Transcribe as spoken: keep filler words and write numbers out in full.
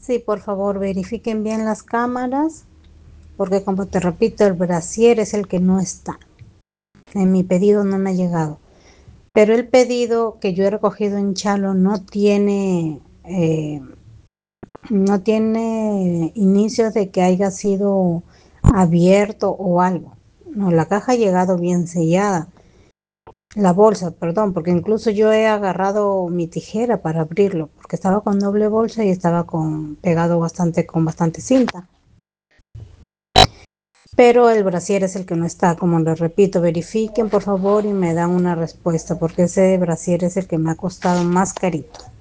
Sí, por favor, verifiquen bien las cámaras, porque como te repito, el brasier es el que no está. En mi pedido no me ha llegado. Pero el pedido que yo he recogido en Chalo no tiene, eh, no tiene indicios de que haya sido abierto o algo. No, la caja ha llegado bien sellada. La bolsa, perdón, porque incluso yo he agarrado mi tijera para abrirlo, porque estaba con doble bolsa y estaba con pegado bastante con bastante cinta. Pero el brasier es el que no está, como les repito, verifiquen por favor y me dan una respuesta, porque ese brasier es el que me ha costado más carito.